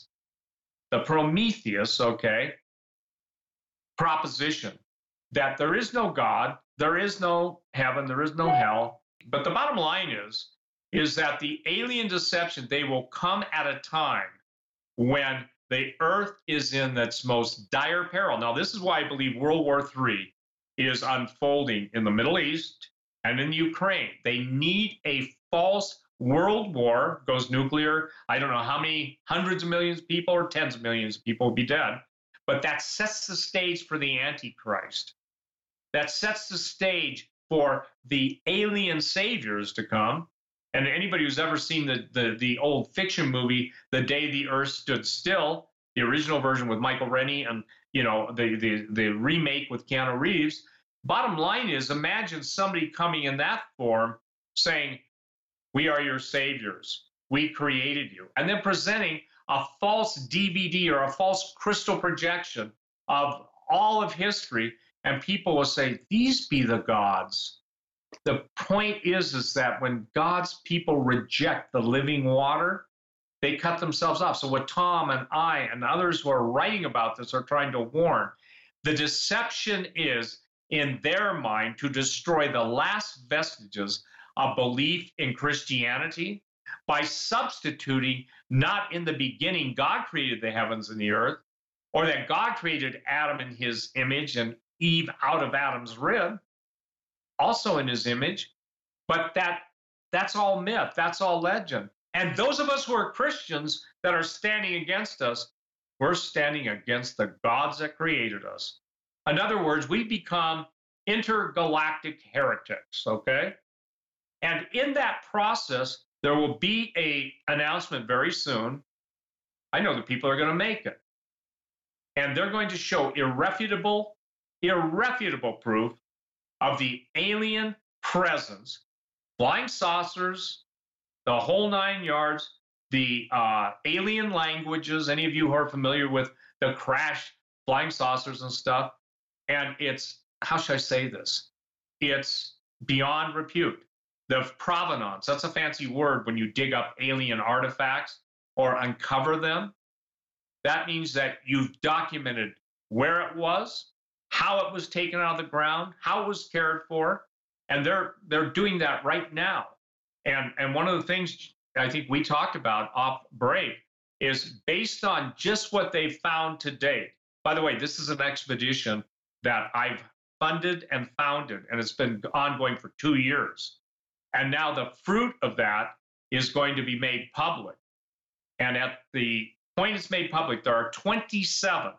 proposition, that there is no God, there is no heaven, there is no hell. But the bottom line is that the alien deception, they will come at a time when the earth is in its most dire peril. Now, this is why I believe World War III is unfolding in the Middle East and in Ukraine. They need a false world war, goes nuclear. I don't know how many hundreds of millions of people or tens of millions of people will be dead, but that sets the stage for the Antichrist. That sets the stage for the alien saviors to come. And anybody who's ever seen the old fiction movie, The Day the Earth Stood Still, the original version with Michael Rennie and the remake with Keanu Reeves, bottom line is, imagine somebody coming in that form saying, "We are your saviors. We created you." And then presenting a false DVD or a false crystal projection of all of history. And people will say, "These be the gods." The point is that when God's people reject the living water, they cut themselves off. So what Tom and I and others who are writing about this are trying to warn, the deception is in their mind to destroy the last vestiges of belief in Christianity by substituting not in the beginning God created the heavens and the earth, or that God created Adam in his image and Eve out of Adam's rib, also in his image, but that's all myth, that's all legend. And those of us who are Christians that are standing against us We're standing against the gods that created us. In other words, we become intergalactic heretics, okay? And in that process, there will be an announcement very soon. I know the people are going to make it. And they're going to show irrefutable proof of the alien presence, flying saucers, the whole 9 yards, the alien languages, any of you who are familiar with the crash flying saucers and stuff. And it's, how should I say this? It's beyond repute. The provenance, that's a fancy word when you dig up alien artifacts or uncover them. That means that you've documented where it was, how it was taken out of the ground, how it was cared for, and they're doing that right now. And one of the things I think we talked about off break is based on just what they've found to date. By the way, this is an expedition that I've funded and founded, and it's been ongoing for 2 years. And now the fruit of that is going to be made public. And at the point it's made public, there are 27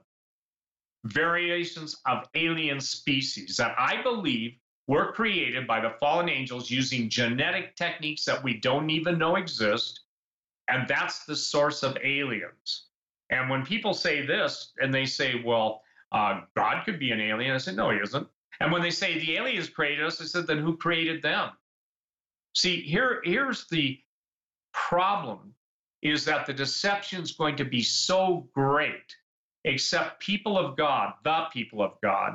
variations of alien species that I believe were created by the fallen angels using genetic techniques that we don't even know exist. And that's the source of aliens. And when people say this and they say, well, God could be an alien, I said, no, he isn't. And when they say the aliens created us, I said, then who created them? See, here's the problem, is that the deception is going to be so great, except people of God, the people of God,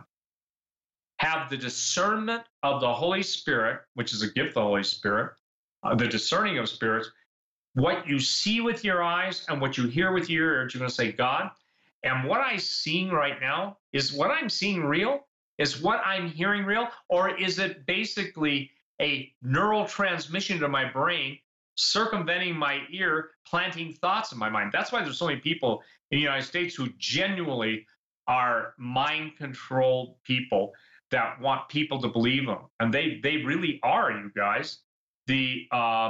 have the discernment of the Holy Spirit, which is a gift of the Holy Spirit, the discerning of spirits. What you see with your eyes and what you hear with your ears, you're going to say, God, and what I'm seeing right now, is what I'm seeing real? Is what I'm hearing real? Or is it basically a neural transmission to my brain, circumventing my ear, planting thoughts in my mind? That's why there's so many people in the United States who genuinely are mind-controlled people that want people to believe them. And they really are, you guys. The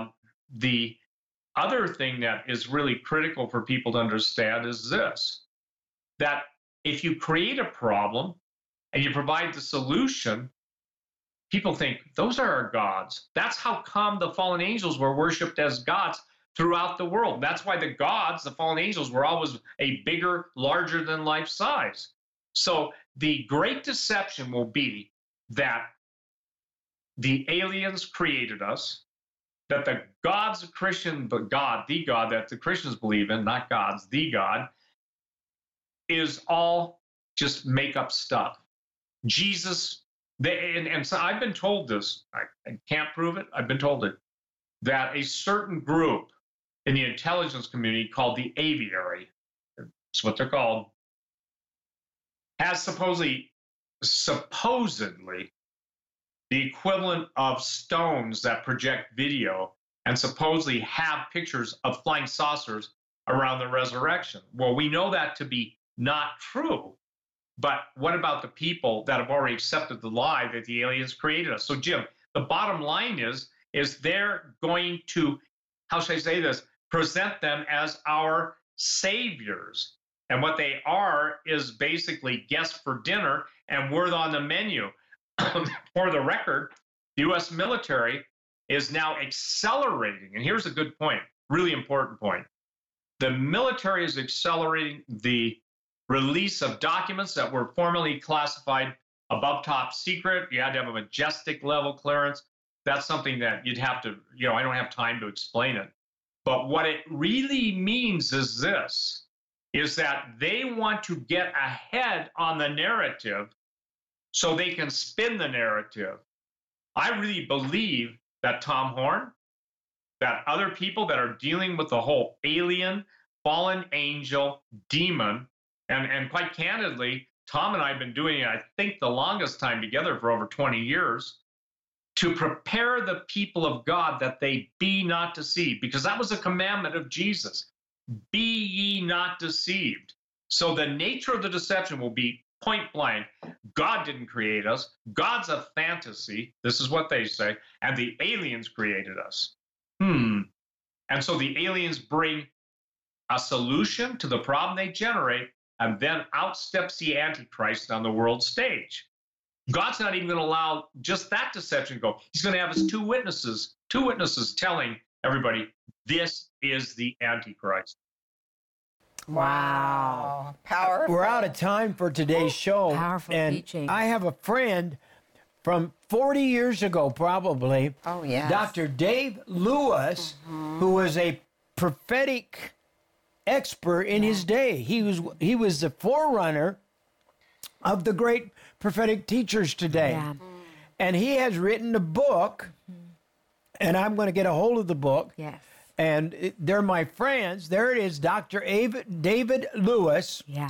other thing that is really critical for people to understand is this, that if you create a problem and you provide the solution, people think those are our gods. That's how come the fallen angels were worshipped as gods throughout the world. That's why the gods, the fallen angels, were always a bigger, larger than life size. So the great deception will be that the aliens created us, that the gods of Christian, the God that the Christians believe in, not gods, the God, is all just make up stuff. Jesus, and so I've been told this, I can't prove it, I've been told it, that a certain group in the intelligence community called the Aviary, that's what they're called, has supposedly the equivalent of stones that project video and supposedly have pictures of flying saucers around the resurrection. Well, we know that to be not true. But what about the people that have already accepted the lie that the aliens created us? So, Jim, the bottom line is they're going to, how should I say this, present them as our saviors. And what they are is basically guests for dinner, and we're on the menu. For the record, the U.S. military is now accelerating. And here's a good point, really important point. The military is accelerating the release of documents that were formerly classified above top secret. You had to have a majestic level clearance. That's something that you'd have to, I don't have time to explain it. But what it really means is this, is that they want to get ahead on the narrative so they can spin the narrative. I really believe that Tom Horn, that other people that are dealing with the whole alien, fallen angel, demon, and quite candidly, Tom and I have been doing it, I think, the longest time together for over 20 years, to prepare the people of God that they be not deceived, because that was a commandment of Jesus. Be ye not deceived. So the nature of the deception will be point blank. God didn't create us. God's a fantasy. This is what they say. And the aliens created us. And so the aliens bring a solution to the problem they generate, and then out steps the Antichrist on the world stage. God's not even going to allow just that deception to go. He's going to have his two witnesses telling everybody, this is the Antichrist. Wow. Powerful. We're out of time for today's show. Powerful and teaching. I have a friend from 40 years ago, probably. Oh, yes. Dr. Dave Lewis, who was a prophetic expert in his day. He was the forerunner of the great prophetic teachers today. Yeah. And he has written a book, and I'm going to get a hold of the book. Yes. And they're my friends. There it is, Dr. David Lewis, Yeah.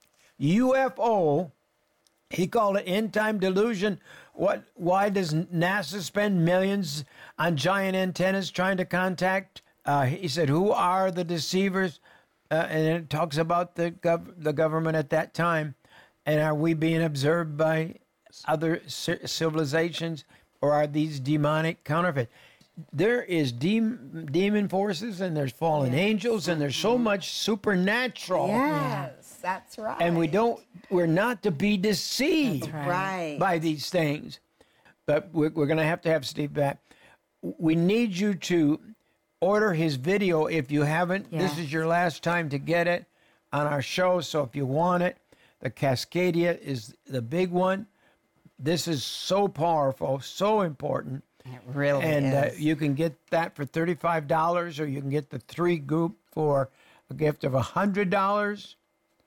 UFO. He called it End Time Delusion. Why does NASA spend millions on giant antennas trying to contact? He said, who are the deceivers? And it talks about the government at that time. And are we being observed by other civilizations, or are these demonic counterfeit? There is demon forces, and there's fallen angels, and there's so much supernatural. Yes, that's right. And we're not to be deceived right. by these things. But we're going to have Steve back. We need you to order his video if you haven't. Yeah. This is your last time to get it on our show. So if you want it, the Cascadia is the big one. This is so powerful, so important. It really And is. you can get that for $35, or you can get the 3 group for a gift of $100,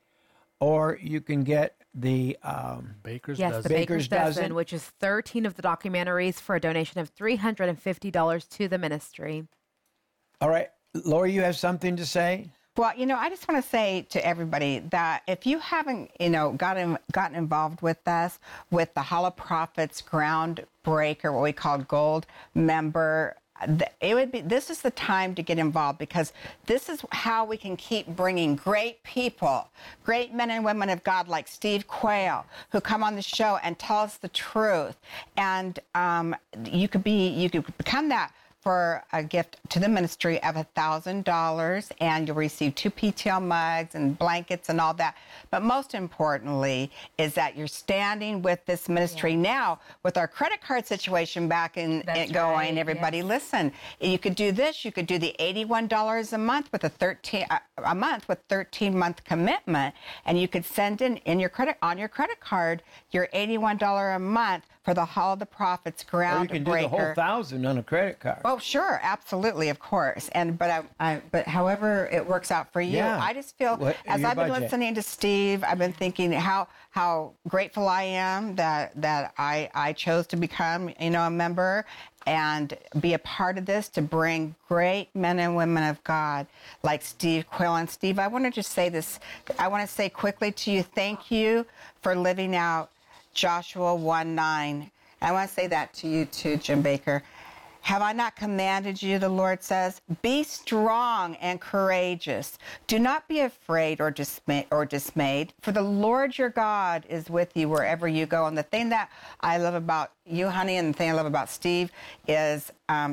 or you can get the Baker's Yes, dozen. the Baker's Baker's Dozen. Dozen, which is 13 of the documentaries for a donation of $350 to the ministry. All right, Lori, you have something to say? Well, I just want to say to everybody that if you haven't, gotten involved with us, with the Hall of Prophets Groundbreaker, what we call Gold member, this is the time to get involved, because this is how we can keep bringing great people, great men and women of God like Steve Quayle, who come on the show and tell us the truth. And you could become that for a gift to the ministry of $1,000, and you'll receive 2 PTL mugs and blankets and all that. But most importantly is that you're standing with this ministry now with our credit card situation back in That's it going. right, Everybody, yes. listen. You could do this. You could do the $81 a month with a 13-month commitment, and you could send on your credit card your $81 a month for the Hall of the Prophets Groundbreaker. Or you can do the whole $1,000 on a credit card. Oh, sure, absolutely, of course. But however it works out for you, Yeah. I just feel as your I've been budget? listening to Steve, I've been thinking how grateful I am that I chose to become a member and be a part of this, to bring great men and women of God like Steve Quayle. And Steve, I want to just say this. I want to say quickly to you, thank you for living out Joshua 1:9. I want to say that to you too, Jim Baker. Have I not commanded you, the Lord says? Be strong and courageous. Do not be afraid or dismayed, for the Lord your God is with you wherever you go. And the thing that I love about you, honey, and the thing I love about Steve is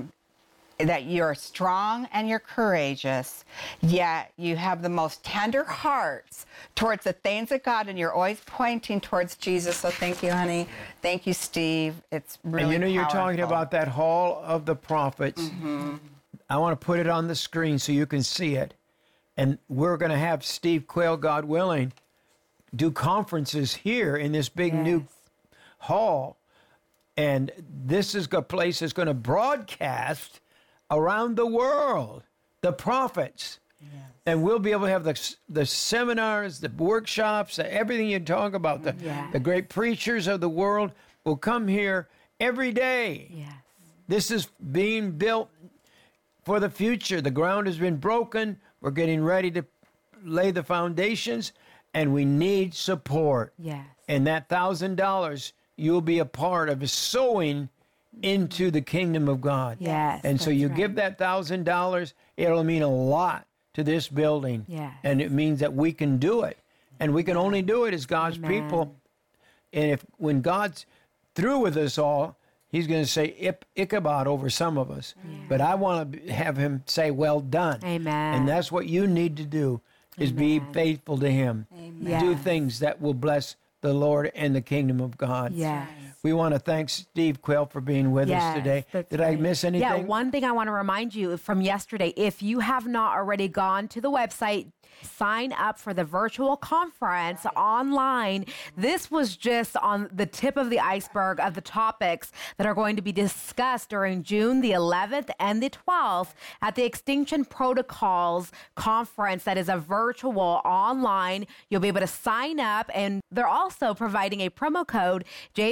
that you're strong and you're courageous, yet you have the most tender hearts towards the things of God, and you're always pointing towards Jesus. So thank you, honey. Thank you, Steve. It's really And you're talking powerful. about that Hall of the Prophets. Mm-hmm. I want to put it on the screen so you can see it. And we're going to have Steve Quayle, God willing, do conferences here in this big new hall. And this is a place that's going to broadcast around the world, the prophets. Yes. And we'll be able to have the seminars, the workshops, everything you talk about. The great preachers of the world will come here every day. Yes. This is being built for the future. The ground has been broken. We're getting ready to lay the foundations, and we need support. Yes. And that $1,000, you'll be a part of sowing into the kingdom of God. Yes. And so you give that $1,000, it'll mean a lot to this building. Yes. And it means that we can do it. And we can only do it as God's people. And when God's through with us all, he's going to say Ichabod over some of us. But I want to have him say, well done. Amen. And that's what you need to do, is be faithful to him. Amen. Do Yes. things that will bless the Lord and the kingdom of God. Yes. We want to thank Steve Quayle for being with us today. Did I miss anything? Yeah, one thing I want to remind you from yesterday, if you have not already gone to the website, sign up for the virtual conference online. This was just on the tip of the iceberg of the topics that are going to be discussed during June the 11th and the 12th at the Extinction Protocols Conference. That is a virtual online. You'll be able to sign up, and they're also providing a promo code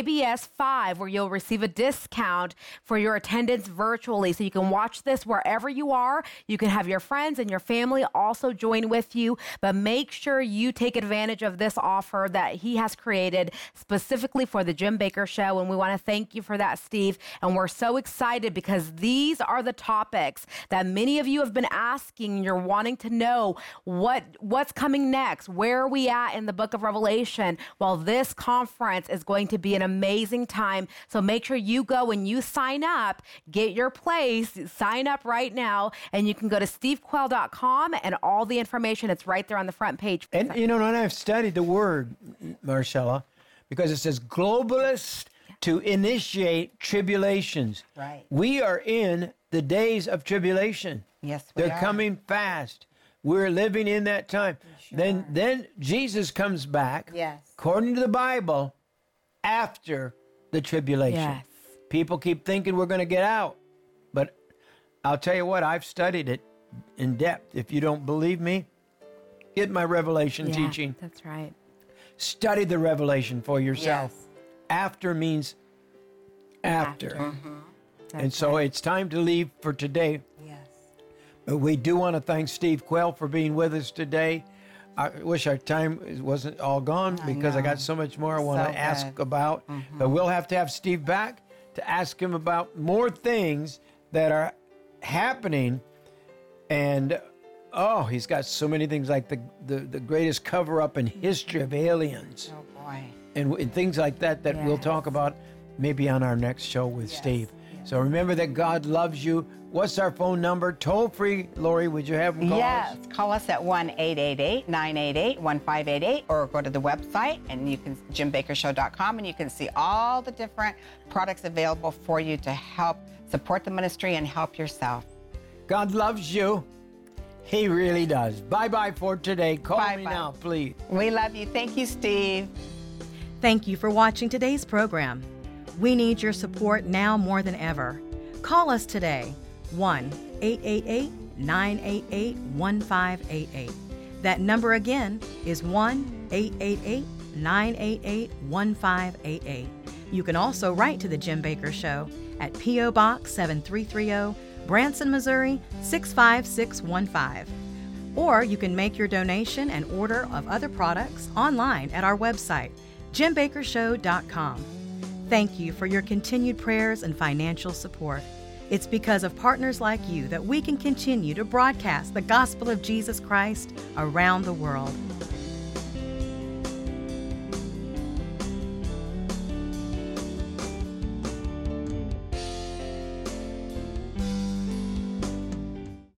JBS5 where you'll receive a discount for your attendance virtually. So you can watch this wherever you are. You can have your friends and your family also join with you, but make sure you take advantage of this offer that he has created specifically for the Jim Bakker Show. And we want to thank you for that, Steve. And we're so excited because these are the topics that many of you have been asking. You're wanting to know what's coming next. Where are we at in the book of Revelation? Well, this conference is going to be an amazing time. So make sure you go and you sign up, get your place, sign up right now, and you can go to stevequayle.com and all the information, it's right there on the front page. And you know, and I've studied the word, Marcella, because it says globalist to initiate tribulations. Right. We are in the days of tribulation. Yes, we They're are. coming fast. We're living in that time. Then Jesus comes back, Yes. according to the Bible, after the tribulation. Yes. People keep thinking we're going to get out. But I'll tell you what, I've studied it in depth. If you don't believe me, get my Revelation Yeah, teaching. that's right. Study the Revelation for yourself. Yes. After means after. Mm-hmm. And so it's time to leave for today. Yes. But we do want to thank Steve Quayle for being with us today. I wish our time wasn't all gone because I got so much more I want So to ask good. about. But we'll have to have Steve back to ask him about more things that are happening. And he's got so many things like the greatest cover-up in history of aliens Oh, boy. and things like that we'll talk about maybe on our next show with Steve. So remember that God loves you. What's our phone number? Toll free, Lori, would you have them call Yes, us? call us at 1-888-988-1588 or go to the website and you can jimbakkershow.com and you can see all the different products available for you to help support the ministry and help yourself. God loves you. He really does. Bye-bye for today. Call me Bye-bye. now, please. We love you. Thank you, Steve. Thank you for watching today's program. We need your support now more than ever. Call us today, 1-888-988-1588. That number again is 1-888-988-1588. You can also write to The Jim Bakker Show at P.O. Box 7330, Branson, Missouri 65615. Or you can make your donation and order of other products online at our website, jimbakkershow.com. Thank you for your continued prayers and financial support. It's because of partners like you that we can continue to broadcast the gospel of Jesus Christ around the world.